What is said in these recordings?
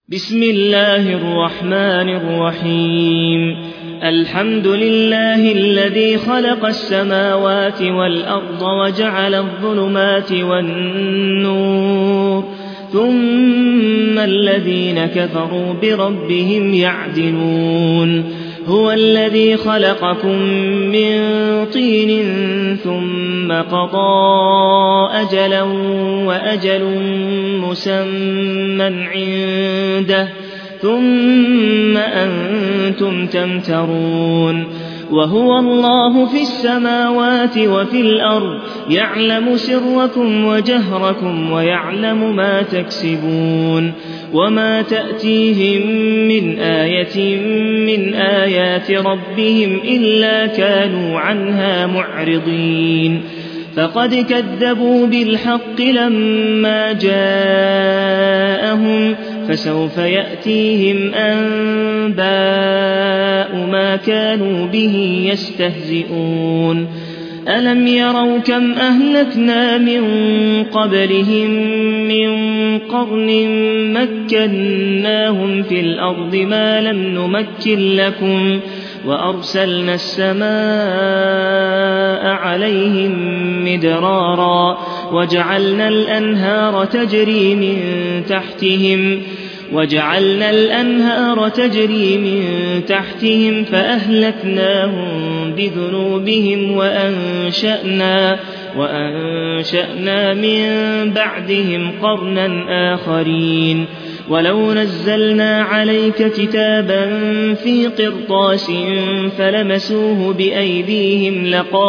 بسم الله الرحمن الرحيم الحمد لله الذي خلق السماوات والأرض وجعل الظلمات والنور ثم الذين كفروا بربهم يعدلون هو الذي خلقكم من طين ثم قضى أجلا وأجل مسمى عنده ثم أنتم تمترون وهو الله في السماوات وفي الأرض يعلم سركم وجهركم ويعلم ما تكسبون وما تأتيهم من آية من آيات ربهم إلا كانوا عنها معرضين فقد كذبوا بالحق لما جاءهم فسوف يأتيهم أنباء ما كانوا به يستهزئون ألم يروا كم أهلكنا من قبلهم من قرن مكناهم في الأرض ما لم نمكن لكم وأرسلنا السماء عليهم مدرارا وجعلنا الأنهار تجري من تحتهم فأهلكناهم بذنوبهم وأنشأنا من بعدهم قرنا آخرين ولو نزلنا عليك كتابا في قرطاس فلمسوه بأيديهم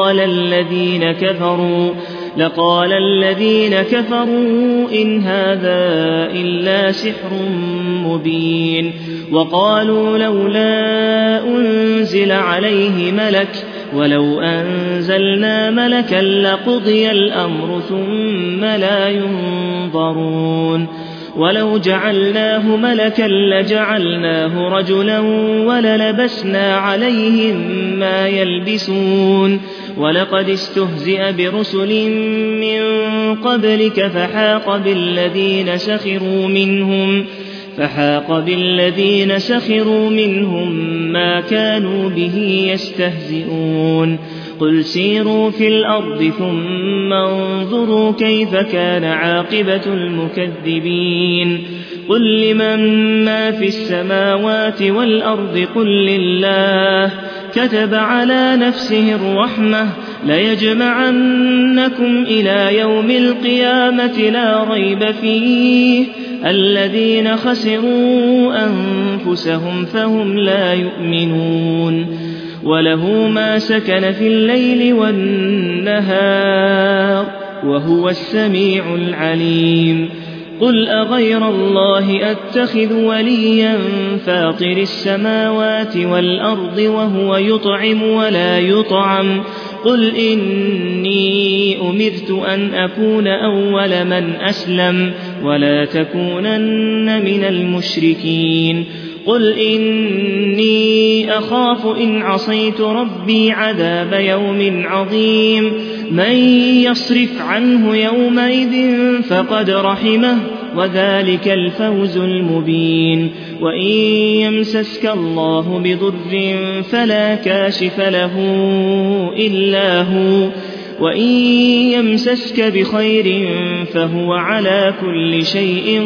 لقال الذين كفروا إن هذا إلا سحر مبين وقالوا لولا أنزل عليه ملك ولو أنزلنا ملكا لقضي الأمر ثم لا ينظرون ولو جعلناه ملكا لجعلناه رجلا وللبسنا عليهم ما يلبسون ولقد استهزئ برسل من قبلك فحاق بالذين سخروا منهم ما كانوا به يستهزئون قل سيروا في الأرض ثم انظروا كيف كان عاقبة المكذبين قل لمن ما في السماوات والأرض قل لله كتب على نفسه الرحمة ليجمعنكم إلى يوم القيامة لا ريب فيه الذين خسروا أنفسهم فهم لا يؤمنون وله ما سكن في الليل والنهار وهو السميع العليم قل أغير الله أتخذ وليا فاطر السماوات والأرض وهو يطعم ولا يطعم قل إني أمرت أن أكون أول من أسلم ولا تكونن من المشركين قل إني أخاف إن عصيت ربي عذاب يوم عظيم من يصرف عنه يومئذ فقد رحمه وذلك الفوز المبين وإن يمسسك الله بضر فلا كاشف له إلا هو وإن يمسسك بخير فهو على كل شيء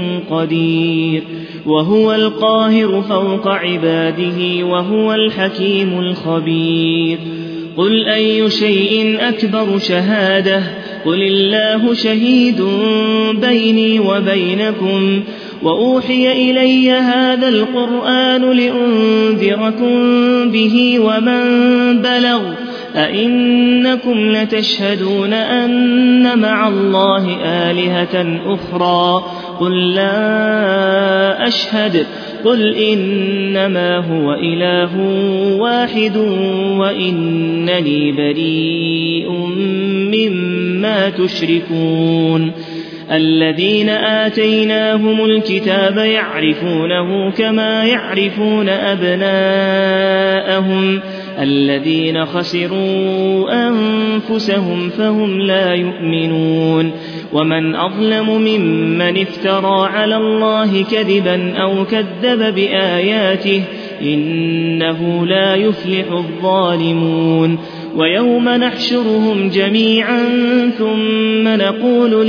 قدير وهو القاهر فوق عباده وهو الحكيم الخبير قل أي شيء أكبر شهادة قل الله شهيد بيني وبينكم وأوحي إلي هذا القرآن لأنذركم به ومن بلغ أئنكم لتشهدون أن مع الله آلهة أخرى قل لا أشهد قل إنما هو إله واحد وإنني بريء مما تشركون الذين آتيناهم الكتاب يعرفونه كما يعرفون أبناءهم الذين خسروا أنفسهم فهم لا يؤمنون ومن أظلم ممن افترى على الله كذبا أو كذب بآياته إنه لا يفلح الظالمون ويوم نحشرهم جميعا ثم نقول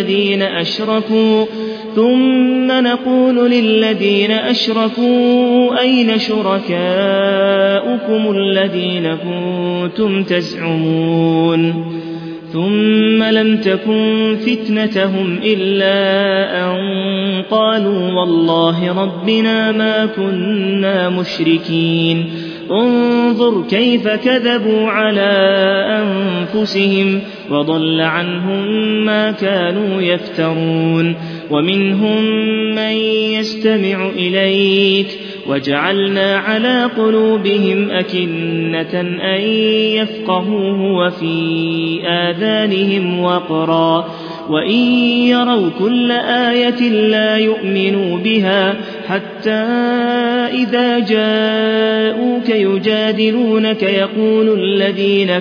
للذين أشركوا أين شركاؤكم الذين كنتم تزعمون ثم لم تكن فتنتهم إلا أن قالوا والله ربنا ما كنا مشركين انظر كيف كذبوا على أنفسهم وضل عنهم ما كانوا يفترون ومنهم من يستمع إليك وجعلنا على قلوبهم أكنة أن يفقهوه وفي آذانهم وقرا وإن يروا كل آية لا يؤمنوا بها حتى إذا جاءوك يجادلونك يقول الذين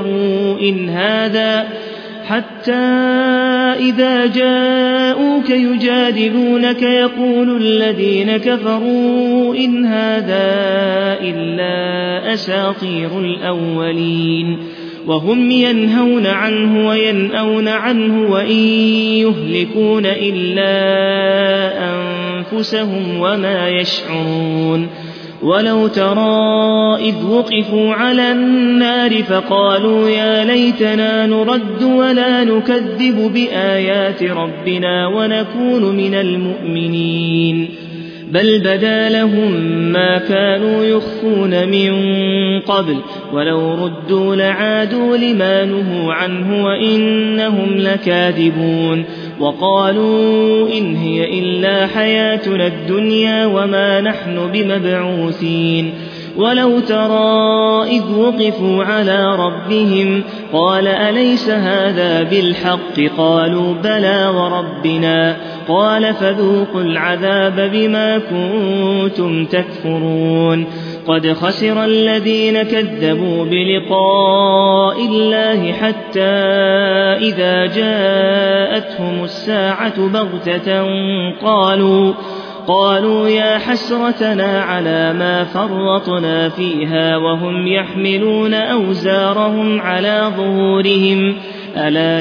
كفروا إن هذا إلا أساطير الأولين وهم ينهون عنه وينأون عنه وإن يهلكون إلا أنفسهم وما يشعرون ولو ترى إذ وقفوا على النار فقالوا يا ليتنا نرد ولا نكذب بآيات ربنا ونكون من المؤمنين بل بدا لهم ما كانوا يخفون من قبل ولو ردوا لعادوا لما نهوا عنه وإنهم لكاذبون وقالوا إن هي إلا حياتنا الدنيا وما نحن بمبعوثين ولو ترى إذ وقفوا على ربهم قال أليس هذا بالحق قالوا بلى وربنا قال فذوقوا العذاب بما كنتم تكفرون قد خسر الذين كذبوا بلقاء الله حتى إذا جاءتهم الساعة بغتة قالوا يا حسرتنا على ما فرطنا فيها وهم يحملون أوزارهم على ظهورهم ألا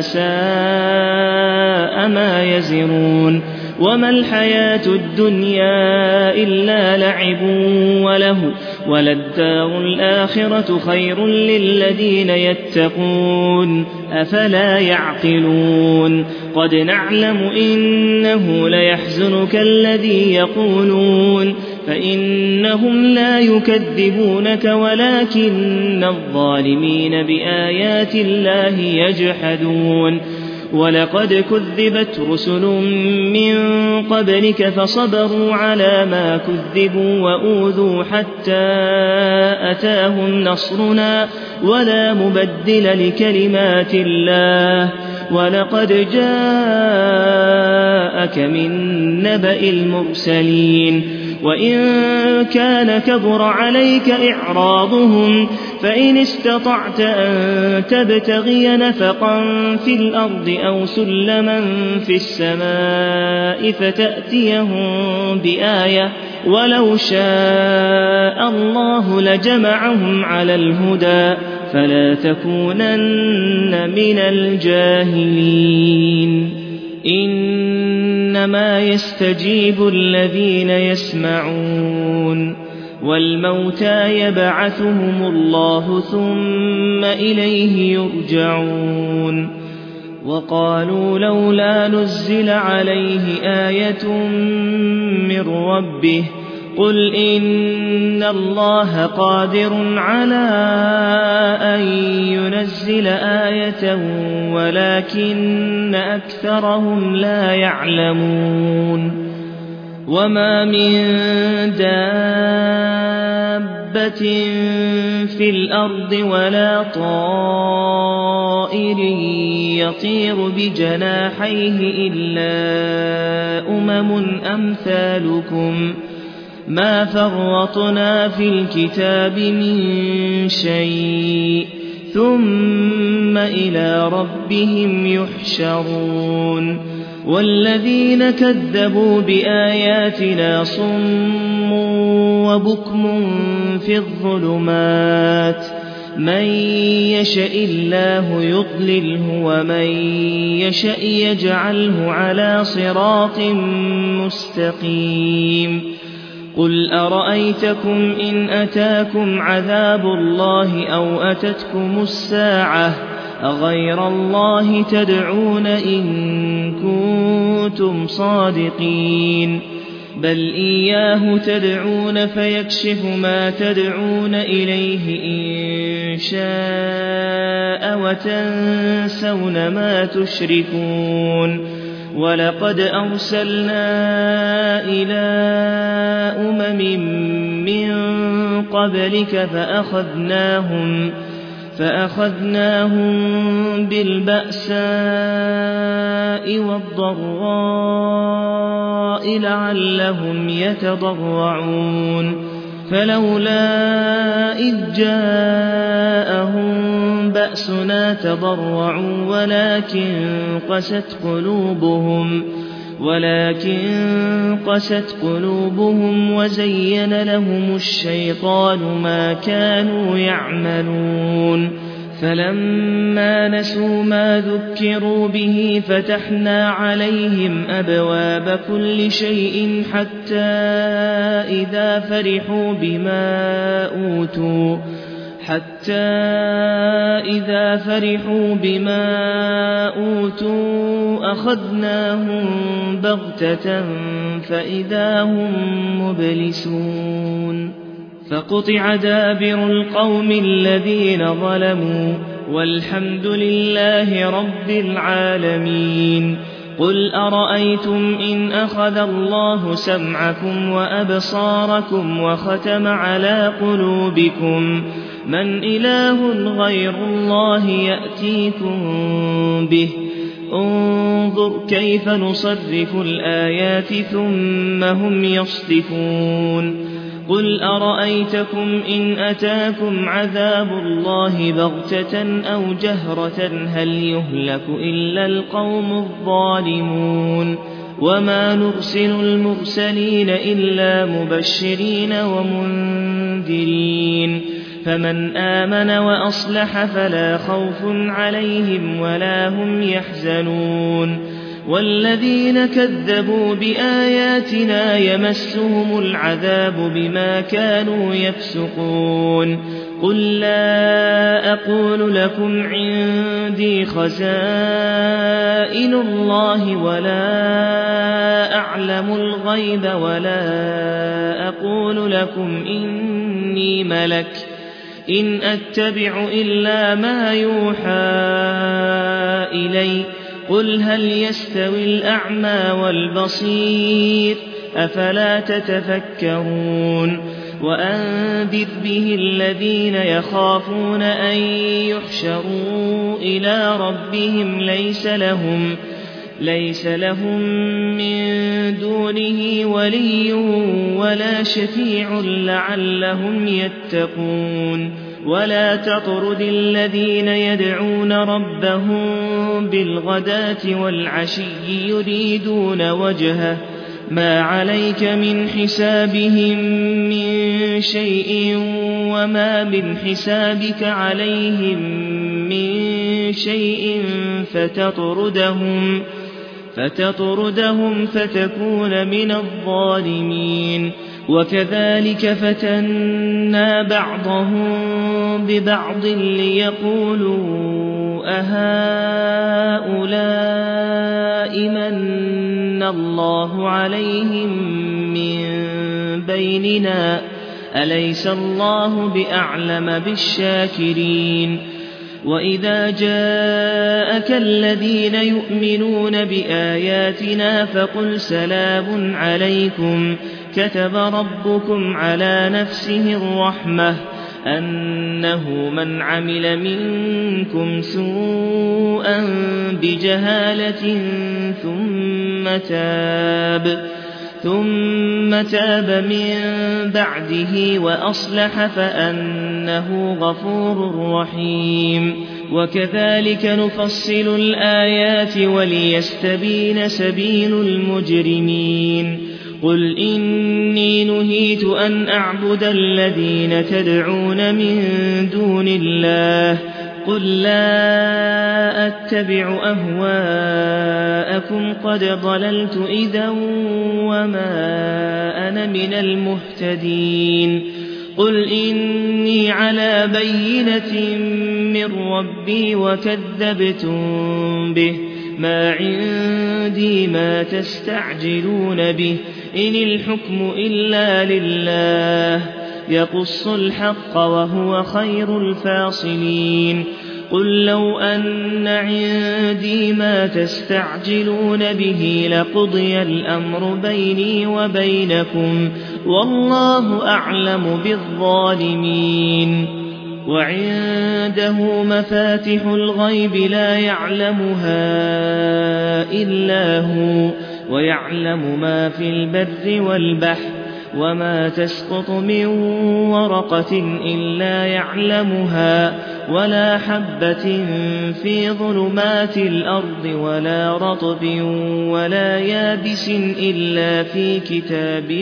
ساء ما يزرون وما الحياة الدنيا إلا لعب وله وللدار الآخرة خير للذين يتقون أفلا يعقلون قد نعلم إنه ليحزنك الذي يقولون فإنهم لا يكذبونك ولكن الظالمين بآيات الله يجحدون ولقد كذبت رسل من قبلك فصبروا على ما كذبوا وأوذوا حتى أتاهم نصرنا ولا مبدل لكلمات الله ولقد جاءك من نبأ المرسلين وإن كان كبر عليك إعراضهم فإن استطعت أن تبتغي نفقا في الأرض أو سلما في السماء فتأتيهم بآية ولو شاء الله لجمعهم على الهدى فلا تكونن من الجاهلين إنما يستجيب الذين يسمعون والموتى يبعثهم الله ثم إليه يرجعون وقالوا لولا نزل عليه آية من ربه قل إن الله قادر على أن ينزل آية ولكن أكثرهم لا يعلمون وما من دابة في الأرض ولا طائر يطير بجناحيه إلا أمم أمثالكم ما فرطنا في الكتاب من شيء ثم إلى ربهم يحشرون والذين كذبوا بآياتنا صم وبكم في الظلمات من يشاء الله يضلله ومن يشاء يجعله على صراط مستقيم قل أرأيتكم إن أتاكم عذاب الله أو أتتكم الساعة أغير الله تدعون إن كنتم صادقين بل إياه تدعون فيكشف ما تدعون إليه إن شاء وتنسون ما تشركون ولقد أرسلنا إلى من قبلك فأخذناهم بالبأساء والضراء لعلهم يتضرعون فلولا إذ جاءهم بأسنا تضرعوا ولكن قست قلوبهم وزين لهم الشيطان ما كانوا يعملون فلما نسوا ما ذكروا به فتحنا عليهم أبواب كل شيء حتى إذا فرحوا بما أوتوا أخذناهم بغتة فإذا هم مبلسون فقطع دابر القوم الذين ظلموا والحمد لله رب العالمين قل أرأيتم إن أخذ الله سمعكم وأبصاركم وختم على قلوبكم من إله غير الله يأتيكم به انظر كيف نصرف الآيات ثم هم يصدفون قل أرأيتكم إن أتاكم عذاب الله بغتة أو جهرة هل يهلك إلا القوم الظالمون وما نرسل المرسلين إلا مبشرين ومنذرين فمن آمن وأصلح فلا خوف عليهم ولا هم يحزنون والذين كذبوا بآياتنا يمسهم العذاب بما كانوا يفسقون قل لا أقول لكم عندي خزائن الله ولا أعلم الغيب ولا أقول لكم إني ملك إن أتبع إلا ما يوحى إلي قل هل يستوي الأعمى والبصير أفلا تتفكرون وأنذر به الذين يخافون أن يحشروا إلى ربهم ليس لهم من دونه ولي ولا شفيع لعلهم يتقون ولا تطرد الذين يدعون ربهم بالغداة والعشي يريدون وجهه ما عليك من حسابهم من شيء وما من حسابك عليهم من شيء فتطردهم فتكون من الظالمين وكذلك فتنا بعضهم ببعض ليقولوا أهؤلاء من الله عليهم من بيننا أليس الله بأعلم بالشاكرين وإذا جاءك الذين يؤمنون بآياتنا فقل سلام عليكم كتب ربكم على نفسه الرحمة أنه من عمل منكم ثم تاب من بعده وأصلح فأنه غفور رحيم وكذلك نفصل الآيات وليستبين سبيل المجرمين قل إني نهيت أن أعبد الذين تدعون من دون الله قل لا أتبع أهواءكم قد ضللت إذا وما أنا من المهتدين قل إني على بينة من ربي وكذبتم به ما عندي ما تستعجلون به إن الحكم إلا لله يقص الحق وهو خير الفاصلين قل لو أن عندي ما تستعجلون به لقضي الأمر بيني وبينكم والله أعلم بالظالمين وعنده مفاتح الغيب لا يعلمها إلا هو ويعلم ما في البر والبحر وما تسقط من ورقة إلا يعلمها ولا حبة في ظلمات الأرض ولا رطب ولا يابس إلا في كتاب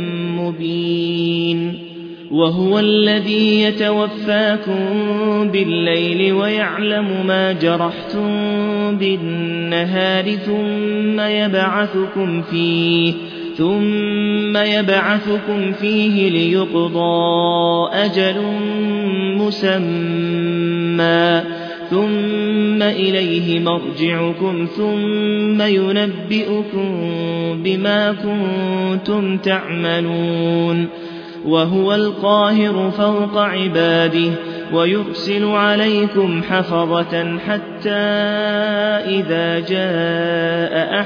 مبين وهو الذي يتوفاكم بالليل ويعلم ما جرحتم بالنهار ثم يبعثكم فيه ليقضى أجل مسمى ثم إليه مرجعكم ثم ينبئكم بما كنتم تعملون وهو القاهر فوق عباده ويرسل عليكم حفظة حتى إذا جاء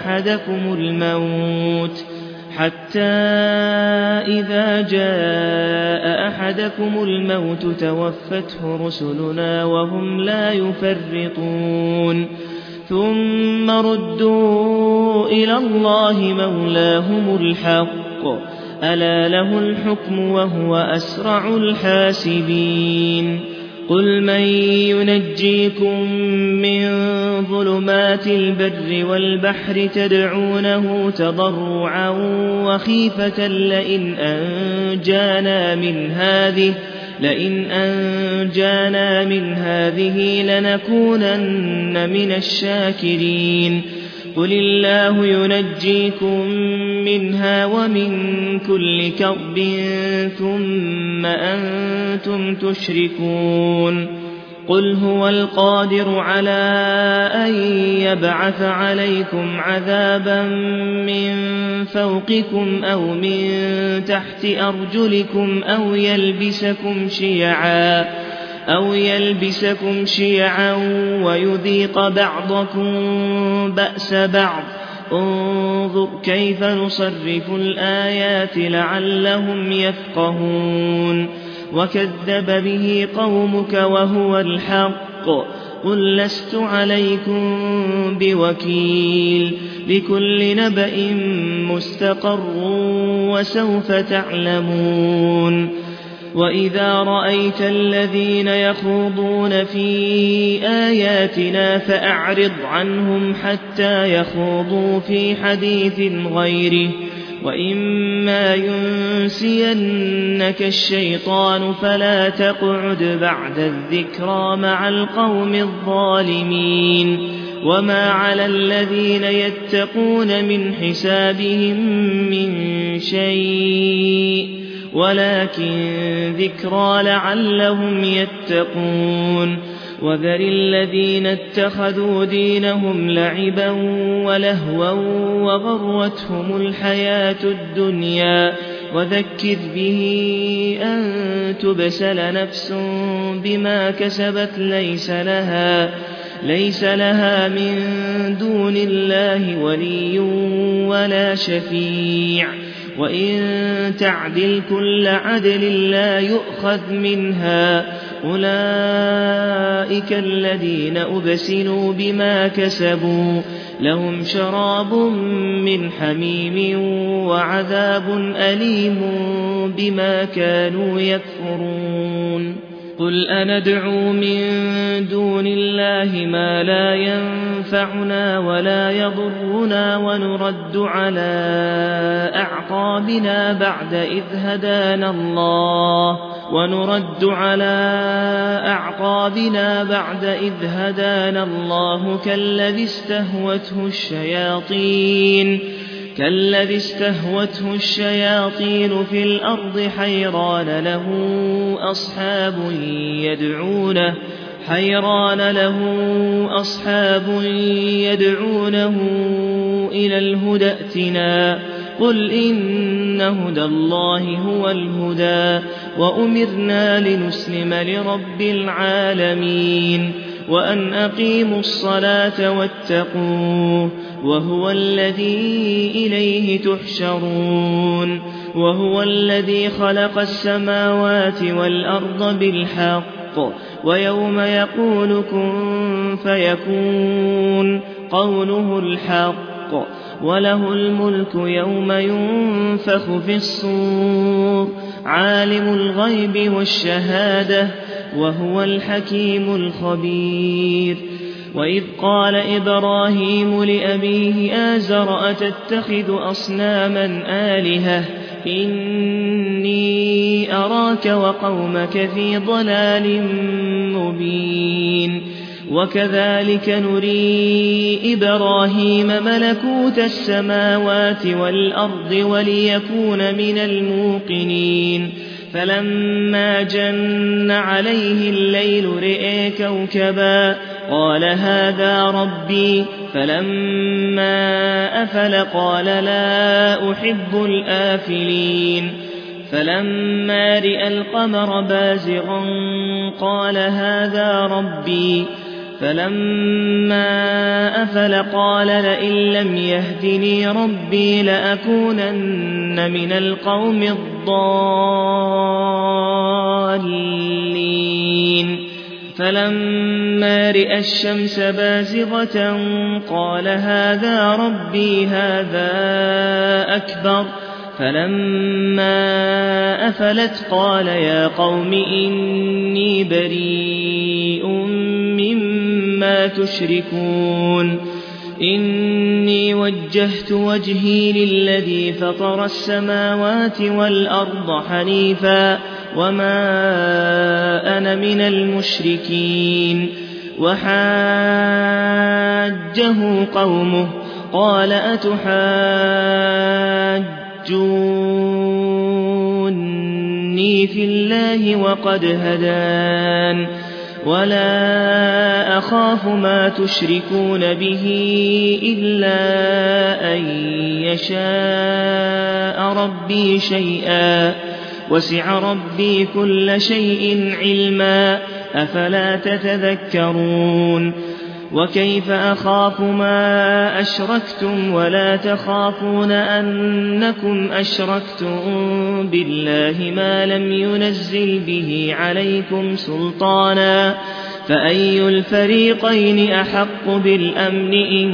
أحدكم الموت توفته رسلنا وهم لا يفرطون ثم ردوا إلى الله مولاهم الحق ألا له الحكم وهو أسرع الحاسبين قل من ينجيكم من ظلمات البر والبحر تدعونه تضرعا وخيفة لئن أنجانا من هذه لنكونن من الشاكرين قل الله ينجيكم منها ومن كل كرب ثم أنتم تشركون قل هو القادر على أن يبعث عليكم عذابا من فوقكم أو من تحت أرجلكم أو يلبسكم شيعا ويذيق بعضكم بأس بعض انظر كيف نصرف الآيات لعلهم يفقهون وكذب به قومك وهو الحق قل لست عليكم بوكيل لكل نبأ مستقر وسوف تعلمون وإذا رأيت الذين يخوضون في آياتنا فأعرض عنهم حتى يخوضوا في حديث غيره وإما ينسينك الشيطان فلا تقعد بعد الذكرى مع القوم الظالمين وما على الذين يتقون من حسابهم من شيء ولكن ذكرى لعلهم يتقون وذر الذين اتخذوا دينهم لعبا ولهوا وغرتهم الحياة الدنيا وذكر به أن تبسل نفس بما كسبت ليس لها من دون الله ولي ولا شفيع وإن تعدل كل عدل لا يؤخذ منها أولئك الذين أبسلوا بما كسبوا لهم شراب من حميم وعذاب أليم بما كانوا يكفرون قل أندعو من دون الله ما لا ينفعنا ولا يضرنا ونرد على أعقابنا بعد إذ هدانا الله كالذي استهوته الشياطين في الأرض حيران له أصحاب يدعونه إلى الهدى ائتنا قل إن هدى الله هو الهدى وأمرنا لنسلم لرب العالمين وأن أقيموا الصلاة واتقوه وهو الذي إليه تحشرون وهو الذي خلق السماوات والأرض بالحق ويوم يقول كن فيكون قوله الحق وله الملك يوم ينفخ في الصور عالم الغيب والشهادة وهو الحكيم الخبير وإذ قال إبراهيم لأبيه آزر أتتخذ أصناما آلهة إني أراك وقومك في ضلال مبين وكذلك نري إبراهيم ملكوت السماوات والأرض وليكون من الموقنين فلما جن عليه الليل رئي كوكبا قال هذا ربي فلما أفل قال لا أحب الآفلين فلما رئى القمر بازغا قال هذا ربي فلما أفل قال لئن لم يهدني ربي لأكونن من القوم الضالين فلما رئى الشمس بازغة قال هذا ربي هذا أكبر فلما أفلت قال يا قوم إني بريء مما تشركون إني وجهت وجهي للذي فطر السماوات والأرض حنيفا وما أنا من المشركين وحاجه قومه قال أتحاجوني في الله وقد هدان ولا أخاف ما تشركون به إلا أن يشاء ربي شيئا وسع ربي كل شيء علما أفلا تتذكرون وكيف أخاف ما أشركتم ولا تخافون أنكم أشركتم بالله ما لم ينزل به عليكم سلطانا فأي الفريقين أحق بالأمن إن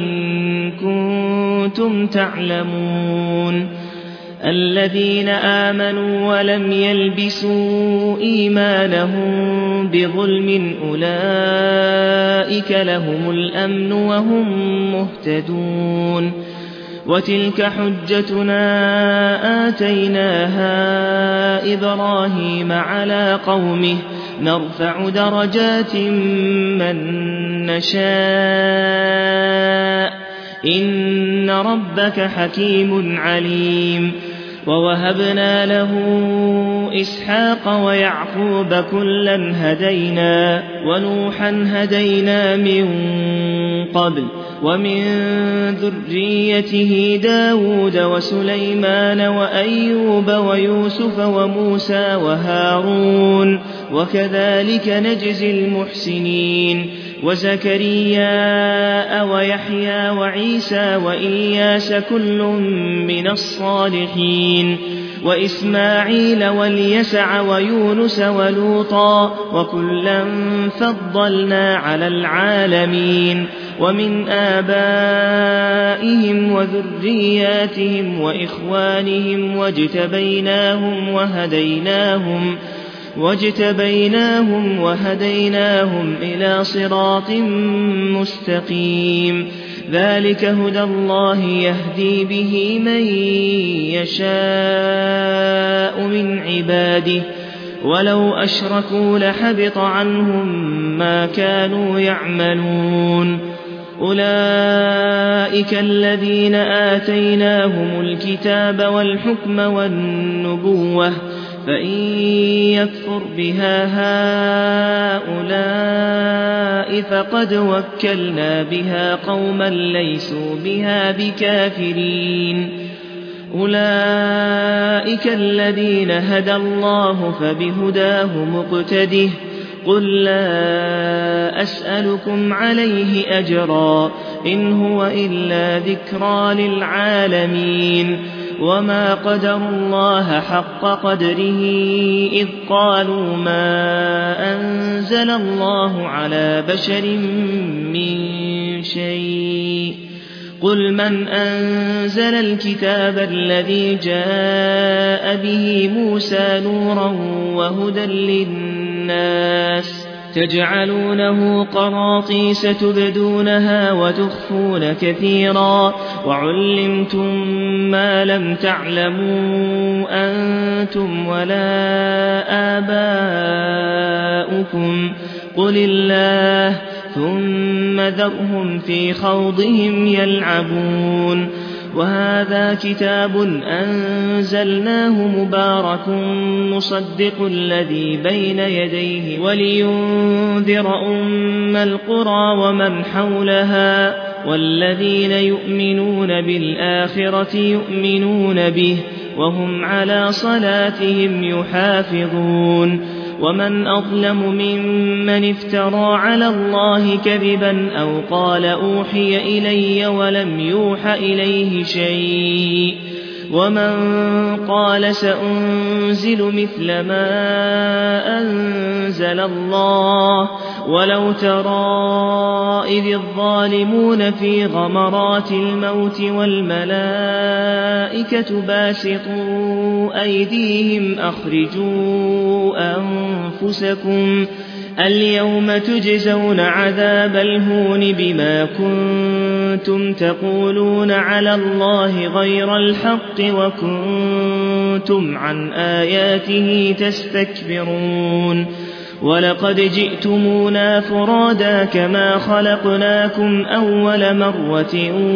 كنتم تعلمون الذين آمنوا ولم يلبسوا إيمانهم بظلم أولئك لهم الأمن وهم مهتدون وتلك حجتنا آتيناها إبراهيم على قومه نرفع درجات من نشاء إن ربك حكيم عليم ووهبنا له إسحاق ويعقوب كلا هدينا ونوحا هدينا من قبل ومن ذريته داود وسليمان وأيوب ويوسف وموسى وهارون وكذلك نجزي المحسنين وزكريا ويحيى وعيسى وإلياس كل من الصالحين وإسماعيل واليسع ويونس ولوطا وكلا فضلنا على العالمين ومن آبائهم وذرياتهم وإخوانهم واجتبيناهم وهديناهم إلى صراط مستقيم ذلك هدى الله يهدي به من يشاء من عباده ولو أشركوا لحبط عنهم ما كانوا يعملون أولئك الذين آتيناهم الكتاب والحكم والنبوة فإن يكفر بها هؤلاء فقد وكلنا بها قوما ليسوا بها بكافرين أولئك الذين هدى الله فبهداه مقتده قل لا أسألكم عليه أجرا إن هو إلا ذكرى للعالمين وما قدروا الله حق قدره إذ قالوا ما أنزل الله على بشر من شيء قل من أنزل الكتاب الذي جاء به موسى نورا وهدى للناس تجعلونه قراطيس تبدونها وتخفون كثيرا وعلمتم ما لم تعلموا أنتم ولا آباؤكم قل الله ثم ذرهم في خوضهم يلعبون وهذا كتاب أنزلناه مبارك مصدق الذي بين يديه ولينذر أم القرى ومن حولها والذين يؤمنون بالآخرة يؤمنون به وهم على صلاتهم يحافظون ومن أظلم ممن افترى على الله كذبا أو قال أوحي إلي ولم يوح إليه شيء ومن قال سأنزل مثل ما أنزل الله ولو ترى إذ الظالمون في غمرات الموت والملائكة باسطوا أيديهم أخرجوا أنفسكم اليوم تجزون عذاب الهون بما كنتم تقولون على الله غير الحق وكنتم عن آياته تستكبرون ولقد جئتمونا فرادا كما خلقناكم أول مرة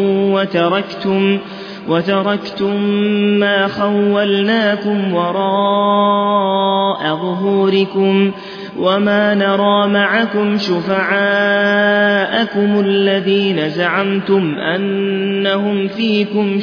وتركتم ما خولناكم وراء ظهوركم وما نرى معكم شفعاءكم الذين زعمتم أنهم فيكم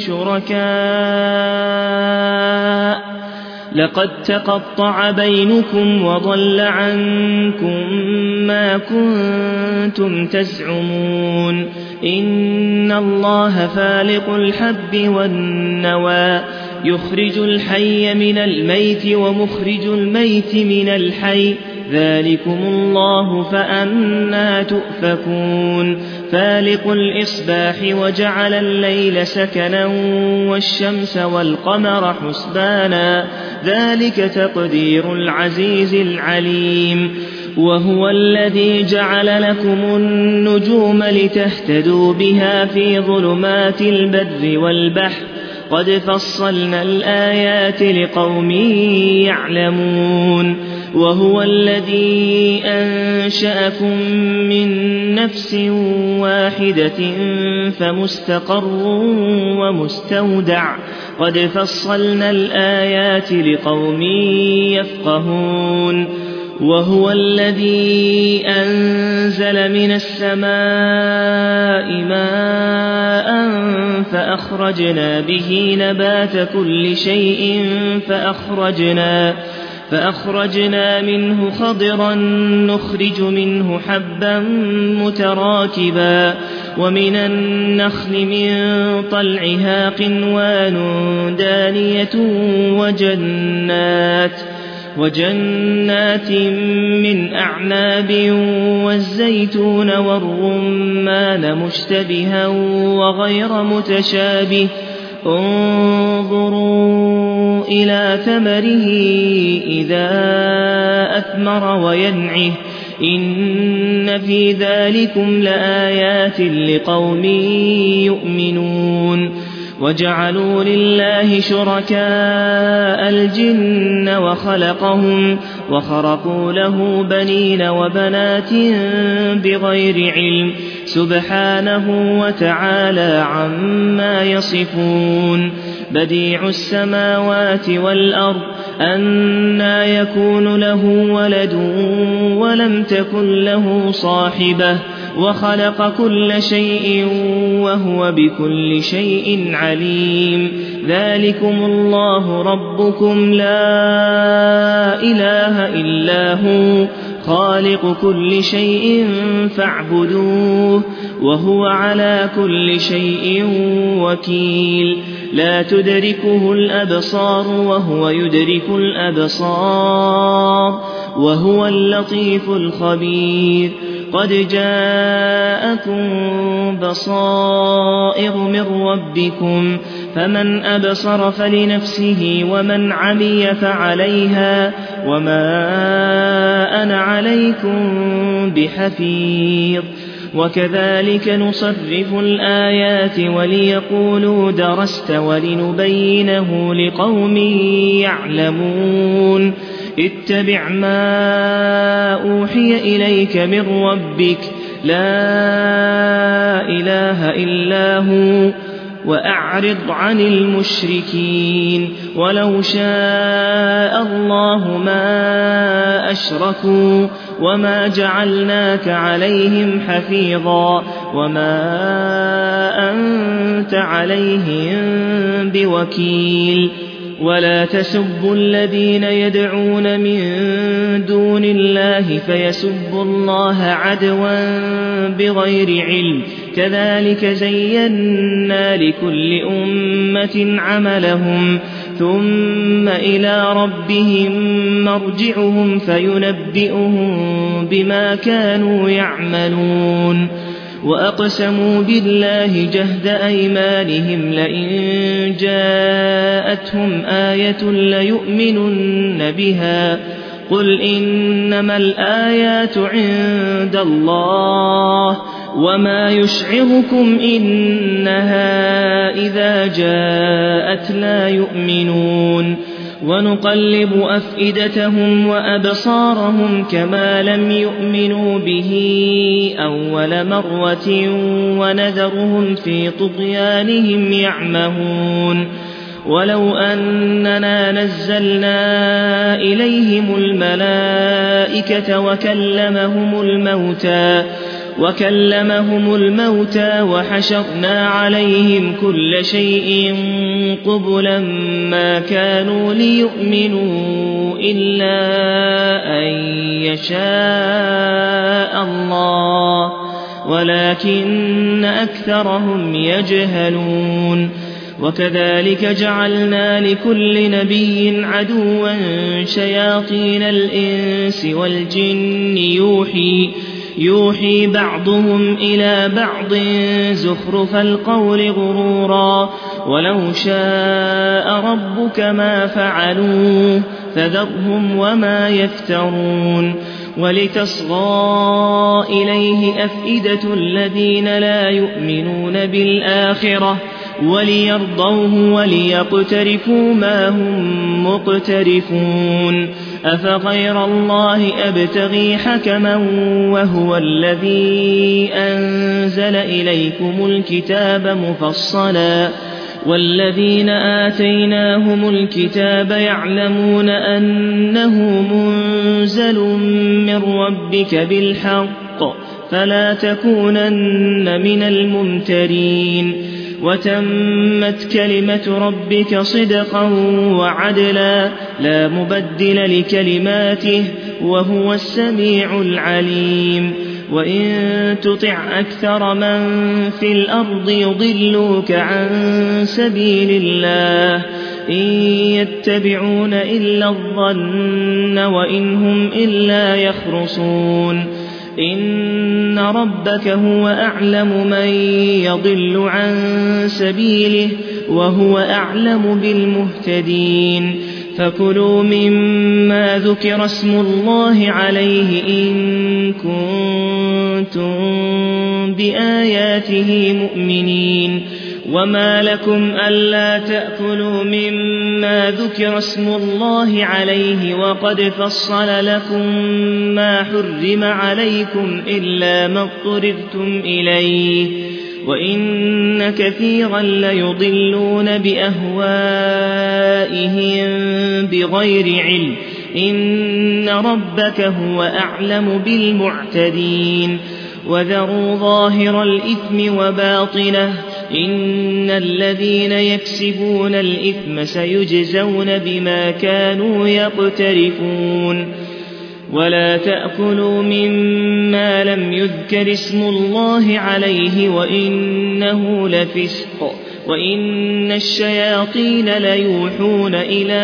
شركاء لقد تقطع بينكم وضل عنكم ما كنتم تزعمون إن الله فالق الحب والنوى يخرج الحي من الميت ومخرج الميت من الحي ذلكم الله فأنى تؤفكون فالق الإصباح وجعل الليل سكنا والشمس والقمر حسبانا ذلك تقدير العزيز العليم وهو الذي جعل لكم النجوم لتهتدوا بها في ظلمات البر والبحر قد فصلنا الآيات لقوم يعلمون وهو الذي أنشأكم من نفس واحدة فمستقر ومستودع قد فصلنا الآيات لقوم يفقهون وهو الذي أنزل من السماء ماء فأخرجنا به نبات كل شيء فأخرجنا منه خضرا نخرج منه حبا متراكبا ومن النخل من طلعها قنوان دانية وجنات من أعناب والزيتون والرمان مشتبها وغير متشابه انظروا إلى ثمره إذا أثمر وينعه إن في ذلكم لآيات لقوم يؤمنون وجعلوا لله شركاء الجن وخلقهم وخرقوا له بنين وبنات بغير علم سبحانه وتعالى عما يصفون بديع السماوات والأرض أنى يكون له ولد ولم تكن له صاحبة وخلق كل شيء وهو بكل شيء عليم ذلكم الله ربكم لا إله إلا هو خالق كل شيء فاعبدوه وهو على كل شيء وكيل لا تدركه الأبصار وهو يدرك الأبصار وهو اللطيف الخبير قد جاءكم بصائر من ربكم فمن أبصر فلنفسه ومن عمي فعليها وما أنا عليكم بحفيظ وكذلك نصرف الآيات وليقولوا درست ولنبينه لقوم يعلمون اتبع ما أوحي إليك من ربك لا إله إلا هو وأعرض عن المشركين ولو شاء الله ما أشركوا وما جعلناك عليهم حفيظا وما أنت عليهم بوكيل ولا تسبوا الذين يدعون من دون الله فيسبوا الله عدوا بغير علم كذلك زينا لكل أمة عملهم ثم إلى ربهم مرجعهم فينبئهم بما كانوا يعملون وأقسموا بالله جهد أيمانهم لئن جاءتهم آية ليؤمنن بها قل إنما الآيات عند الله وما يشعركم إنها إذا جاءت لا يؤمنون ونقلب أفئدتهم وأبصارهم كما لم يؤمنوا به أول مرة ونذرهم في طغيانهم يعمهون ولو أننا نزلنا إليهم الملائكة وكلمهم الموتى وحشرنا عليهم كل شيء قبلا ما كانوا ليؤمنوا إلا أن يشاء الله ولكن أكثرهم يجهلون وكذلك جعلنا لكل نبي عدوا شياطين الإنس والجن يوحي بعضهم إلى بعض زخرف القول غرورا ولو شاء ربك ما فعلوه فذرهم وما يفترون ولتصغى إليه أفئدة الذين لا يؤمنون بالآخرة وليرضوه وليقترفوا ما هم مقترفون أفغير الله أبتغي حكما وهو الذي أنزل إليكم الكتاب مفصلا والذين آتيناهم الكتاب يعلمون أنه منزل من ربك بالحق فلا تكونن من الممترين وتمت كلمة ربك صدقا وعدلا لا مبدل لكلماته وهو السميع العليم وإن تطع أكثر من في الأرض يضلوك عن سبيل الله إن يتبعون إلا الظن وإن هم إلا يخرصون إن ربك هو أعلم من يضل عن سبيله وهو أعلم بالمهتدين فكلوا مما ذكر اسم الله عليه إن كنتم بآياته مؤمنين وما لكم ألا تأكلوا مما ذكر اسم الله عليه وقد فصل لكم ما حرم عليكم إلا ما اضطررتم إليه وإن كثيرا ليضلون بأهوائهم بغير علم إن ربك هو أعلم بالمعتدين وذروا ظاهر الإثم وباطنه إن الذين يكسبون الإثم سيجزون بما كانوا يقترفون ولا تأكلوا مما لم يذكر اسم الله عليه وإنه لفسق وإن الشياطين ليوحون إلى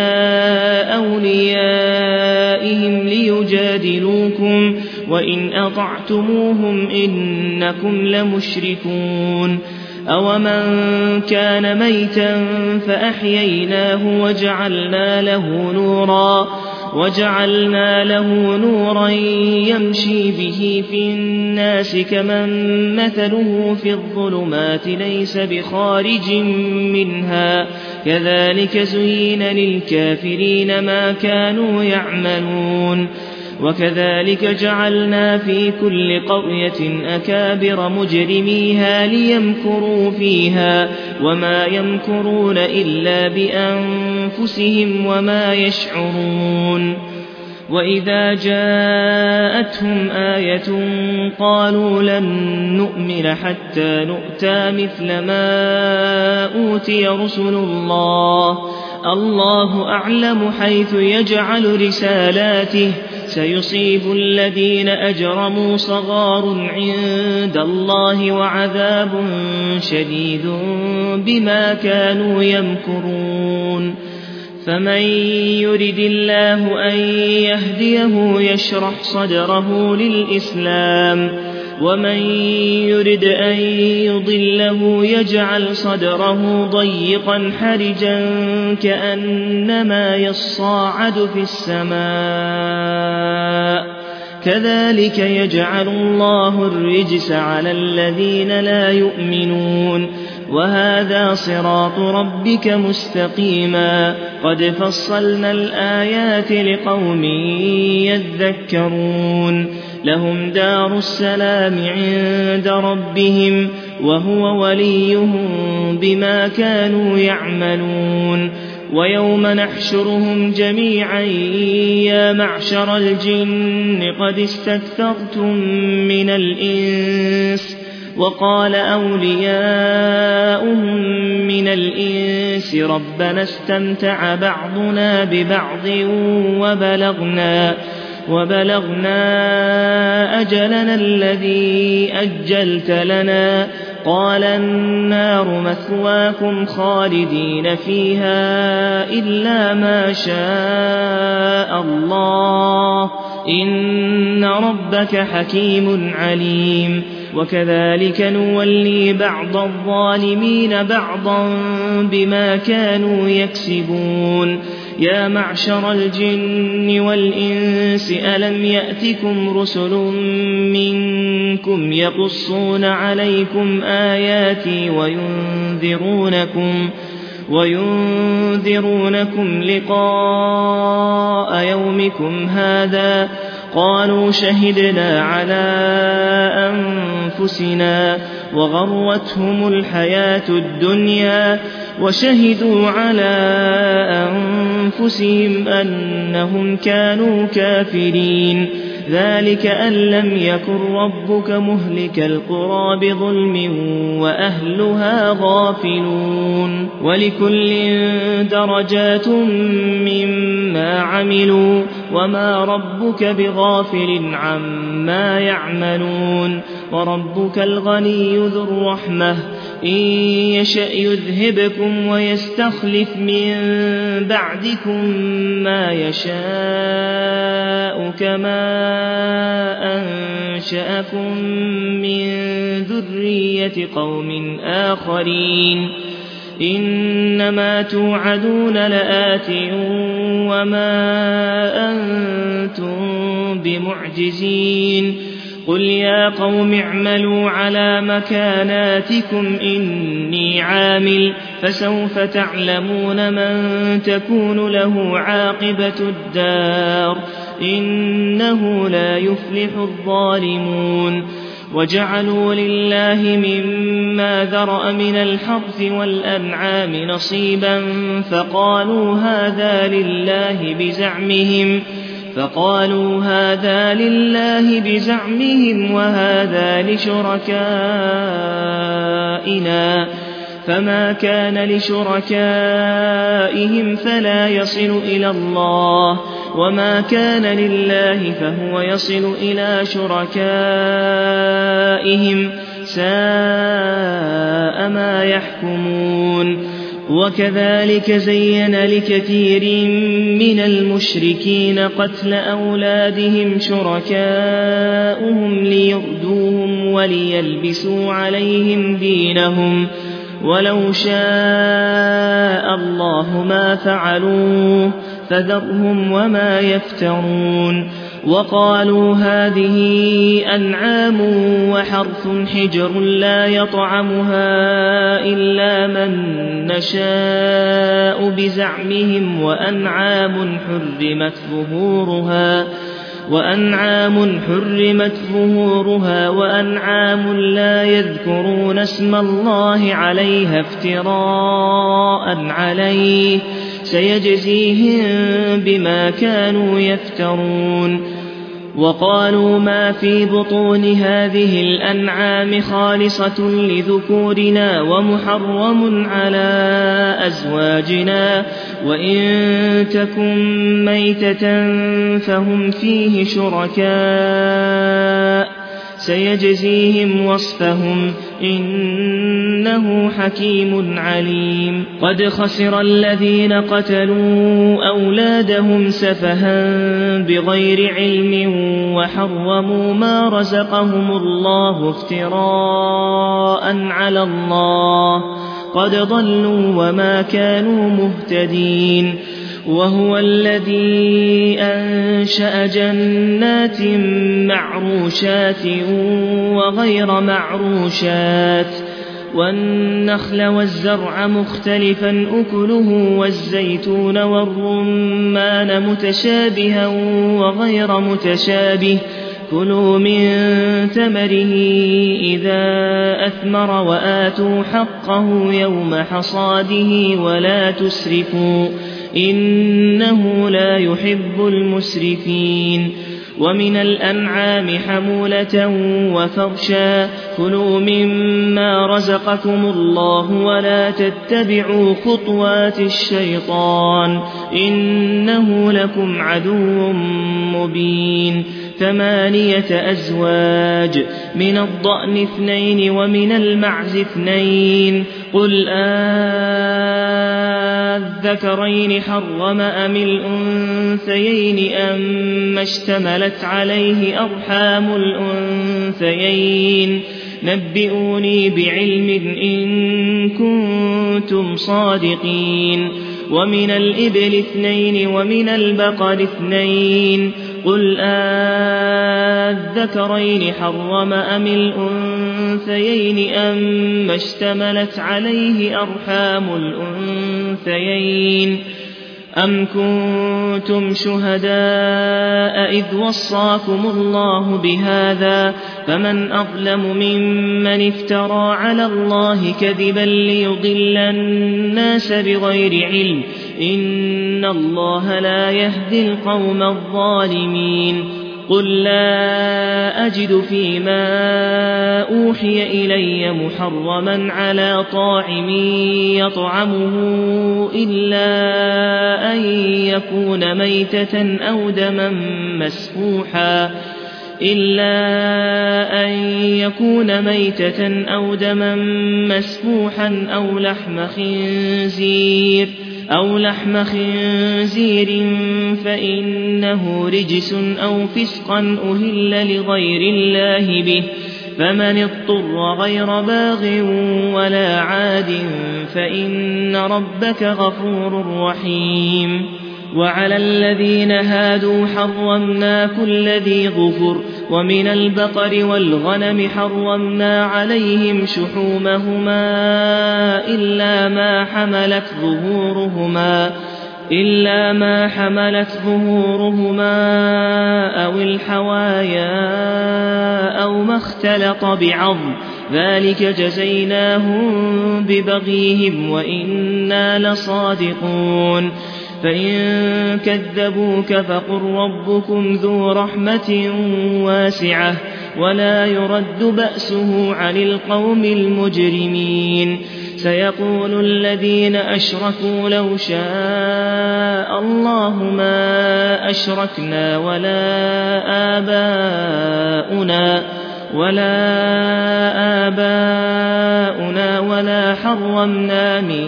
أوليائهم ليجادلوكم وإن أطعتموهم إنكم لمشركون أومن كان ميتا فأحييناه وجعلنا له نورا يمشي به في الناس كمن مثله في الظلمات ليس بخارج منها كذلك زين للكافرين ما كانوا يعملون وكذلك جعلنا في كل قرية أكابر مجرميها ليمكروا فيها وما يمكرون إلا بأنفسهم وما يشعرون وإذا جاءتهم آية قالوا لن نؤمن حتى نؤتى مثل ما أوتي رسل الله أعلم حيث يجعل رسالاته سيصيب الذين أجرموا صغار عند الله وعذاب شديد بما كانوا يمكرون فمن يرد الله أن يهديه يشرح صدره للإسلام ومن يرد أن يضله يجعل صدره ضيقا حرجا كأنما يصاعد في السماء كذلك يجعل الله الرجس على الذين لا يؤمنون وهذا صراط ربك مستقيما قد فصلنا الآيات لقوم يذكرون لهم دار السلام عند ربهم وهو وليهم بما كانوا يعملون ويوم نحشرهم جميعا يا معشر الجن قد استكثرتم من الإنس وقال أولياؤهم من الإنس ربنا استمتع بعضنا ببعض وبلغنا أجلنا الذي أجلت لنا قال النار مثواكم خالدين فيها إلا ما شاء الله إن ربك حكيم عليم وكذلك نولي بعض الظالمين بعضا بما كانوا يكسبون يا معشر الجن والإنس ألم يأتكم رسل منكم يقصون عليكم آياتي وينذرونكم لقاء يومكم هذا قالوا شهدنا على أنفسنا وغرتهم الحياة الدنيا وشهدوا على أنفسهم أنهم كانوا كافرين ذلك أن لم يكن ربك مهلك القرى بظلم وأهلها غافلون ولكل درجات مما عملوا وما ربك بغافل عما يعملون وربك الغني ذو الرحمة إن يشأ يذهبكم ويستخلف من بعدكم ما يشاء كما أنشأكم من ذرية قوم آخرين إنما توعدون لآت وما أنتم بمعجزين قل يا قوم اعملوا على مكاناتكم إني عامل فسوف تعلمون من تكون له عاقبة الدار إنه لا يفلح الظالمون وجعلوا لله مما ذرأ من الحرث والأنعام نصيبا فقالوا هذا لله بزعمهم وهذا لشركائنا فما كان لشركائهم فلا يصل إلى الله وما كان لله فهو يصل إلى شركائهم ساء ما يحكمون وكذلك زين لكثير من المشركين قتل أولادهم شركاؤهم ليردوهم وليلبسوا عليهم دينهم ولو شاء الله ما فعلوه فذرهم وما يفترون وقالوا هذه أنعام وحرث حجر لا يطعمها إلا من نشاء بزعمهم وأنعام حرمت ظهورها وأنعام لا يذكرون اسم الله عليها افتراء عليه سيجزيهم بما كانوا يفترون وقالوا ما في بطون هذه الأنعام خالصة لذكورنا ومحرم على أزواجنا وإن تكن ميتة فهم فيه شركاء سيجزيهم وصفهم إنه حكيم عليم قد خسر الذين قتلوا أولادهم سفها بغير علم وحرموا ما رزقهم الله افتراء على الله قد ضلوا وما كانوا مهتدين وهو الذي أنشأ جنات معروشات وغير معروشات والنخل والزرع مختلفا أكله والزيتون والرمان متشابها وغير متشابه كلوا من ثمره إذا أثمر وآتوا حقه يوم حصاده ولا تسرفوا إنه لا يحب المسرفين ومن الأنعام حمولة وفرشا كلوا مما رزقكم الله ولا تتبعوا خطوات الشيطان إنه لكم عدو مبين 8 أزواج من الضأن 2 ومن المعز 2 قل الذكرين حرم أم الأنثيين أم اشتملت عليه أرحام الأنثيين نبئوني بعلم إن كنتم صادقين ومن الإبل 2 ومن البقر 2 قل الذكرين حرم أم الأنثيين أم اشتملت عليه أرحام الأنثيين أم كنتم شهداء إذ وصاكم الله بهذا فمن أظلم ممن افترى على الله كذبا ليضل الناس بغير علم إن الله لا يهدي القوم الظالمين قل لا أجد فيما أوحي إلي محرما على طاعم يطعمه إلا أن يكون ميتة أو دما مسفوحا أو لحم خنزير فإنه رجس أو فسقا أهل لغير الله به فمن اضطر غير باغ ولا عاد فإن ربك غفور رحيم. وعلى الذين هادوا حرمنا كل ذي ظفر ومن البقر والغنم حرمنا عليهم شحومهما إلا ما حملت ظهورهما أو الحوايا أو ما اختلط بعظم ذلك جزيناهم ببغيهم وإنا لصادقون. فإن كذبوك فقل ربكم ذو رحمة واسعة ولا يرد بأسه عن القوم المجرمين. سيقول الذين أشركوا لو شاء الله ما أشركنا ولا آباؤنا ولا حرمنا من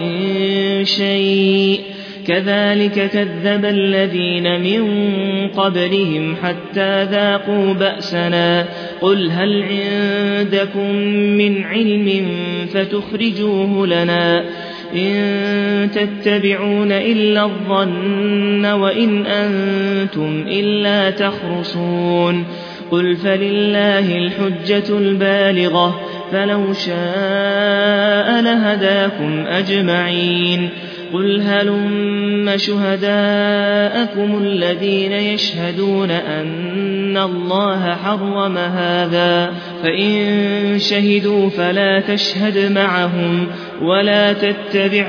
شيء كذلك كذب الذين من قبلهم حتى ذاقوا بأسنا. قل هل عندكم من علم فتخرجوه لنا إن تتبعون إلا الظن وإن أنتم إلا تخرصون. قل فلله الحجة البالغة فلو شاء لهداكم أجمعين. قل هلم شهداءكم الذين يشهدون أن الله حرم هذا فإن شهدوا فلا تشهد معهم ولا تتبع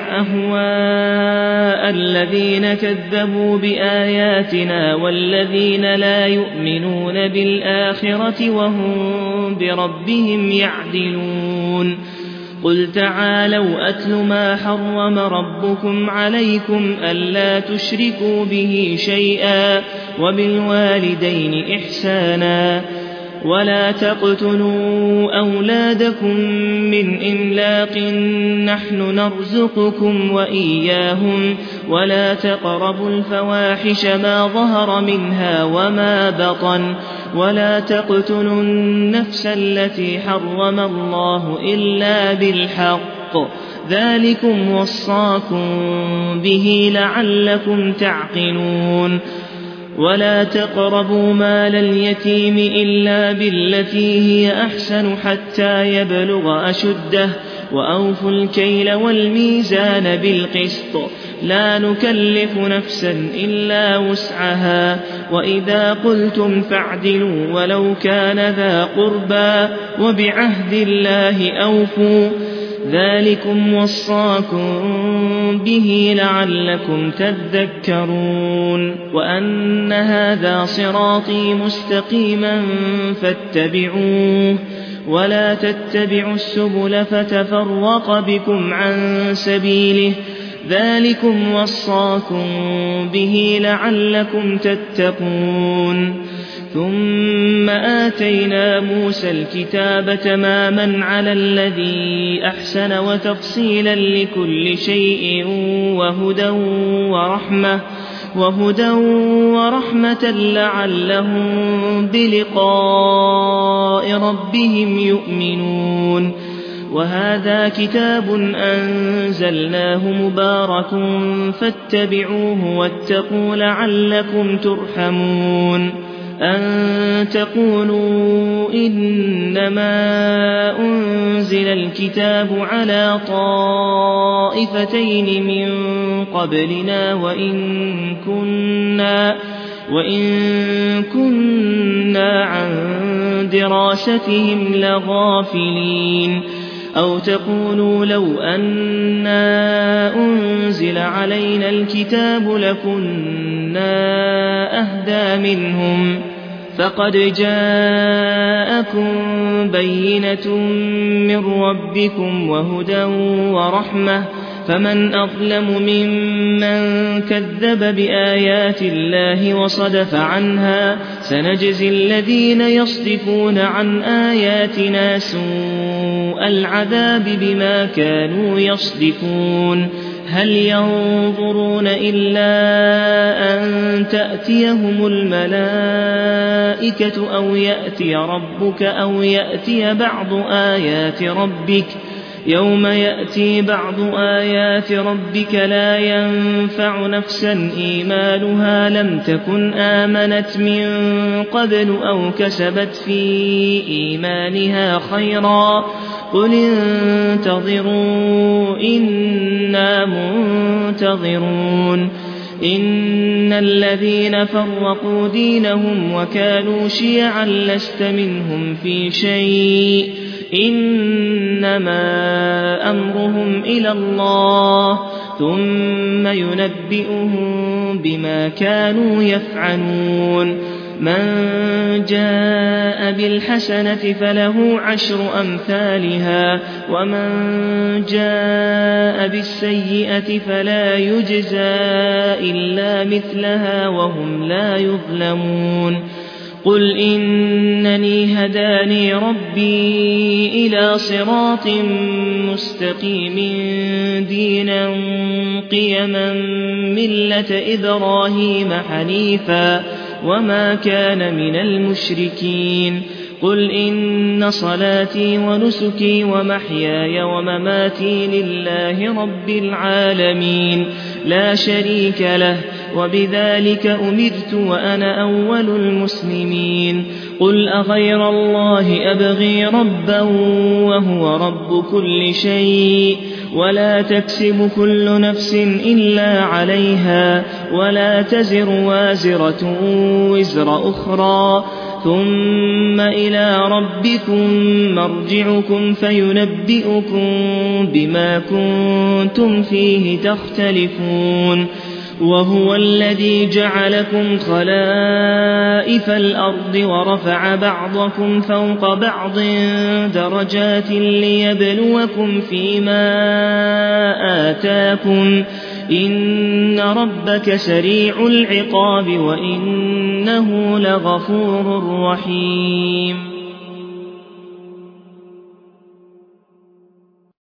أهواء الذين كذبوا بآياتنا والذين لا يؤمنون بالآخرة وهم بربهم يعدلون. قل تعالوا أتل ما حرم ربكم عليكم ألا تشركوا به شيئا وبالوالدين إحسانا ولا تقتلوا أولادكم من إملاق نحن نرزقكم وإياهم ولا تقربوا الفواحش ما ظهر منها وما بطن ولا تقتلوا النفس التي حرم الله إلا بالحق ذلكم وصاكم به لعلكم تعقلون. ولا تقربوا مال اليتيم إلا بالتي هي أحسن حتى يبلغ أشده وأوفوا الكيل والميزان بالقسط لا نكلف نفسا إلا وسعها وإذا قلتم فاعدلوا ولو كان ذا قربى وبعهد الله أوفوا ذلكم وصاكم به لعلكم تذكرون. وأن هذا صراطي مستقيما فاتبعوه ولا تتبعوا السبل فتفرق بكم عن سبيله ذلكم وصاكم به لعلكم تتقون. ثم آتينا موسى الكتاب تماما على الذي أحسن وتفصيلا لكل شيء وهدى ورحمة لعلهم بلقاء ربهم يؤمنون. وهذا كتاب أنزلناه مبارك فاتبعوه واتقوا لعلكم ترحمون. أن تقولوا إنما أنزل الكتاب على طائفتين من قبلنا وإن كنا عن دراستهم لغافلين. أو تقولوا لو أنا أنزل علينا الكتاب لكنا أهدى منهم فقد جاءكم بينة من ربكم وهدى ورحمة فمن أظلم ممن كذب بآيات الله وصدف عنها سنجزي الذين يصدفون عن آياتنا سوء العذاب بما كانوا يصدفون هل ينظرون إلا أن تأتيهم الملائكة أو يأتي ربك أو يأتي بعض آيات ربك يوم يأتي بعض آيات ربك لا ينفع نفسا إيمانها لم تكن آمنت من قبل أو كسبت في إيمانها خيرا قل انتظروا إنا منتظرون إن الذين فرقوا دينهم وكانوا شيعا لست منهم في شيء إنما أمرهم إلى الله ثم ينبئهم بما كانوا يفعلون من جاء بالحسنة فله 10 أمثالها ومن جاء بالسيئة فلا يجزى إلا مثلها وهم لا يظلمون قل إنني هداني ربي إلى صراط مستقيم دينا قيما ملة إبراهيم حنيفا وما كان من المشركين قل إن صلاتي ونسكي ومحياي ومماتي لله رب العالمين لا شريك له وبذلك أمرت وأنا أول المسلمين قل أغير الله أبغي ربا وهو رب كل شيء ولا تكسب كل نفس إلا عليها ولا تزر وازرة وزر أخرى ثم إلى ربكم مرجعكم فينبئكم بما كنتم فيه تختلفون وهو الذي جعلكم خلائف الأرض ورفع بعضكم فوق بعض درجات ليبلوكم فيما آتاكم إن ربك سريع العقاب وإنه لغفور رحيم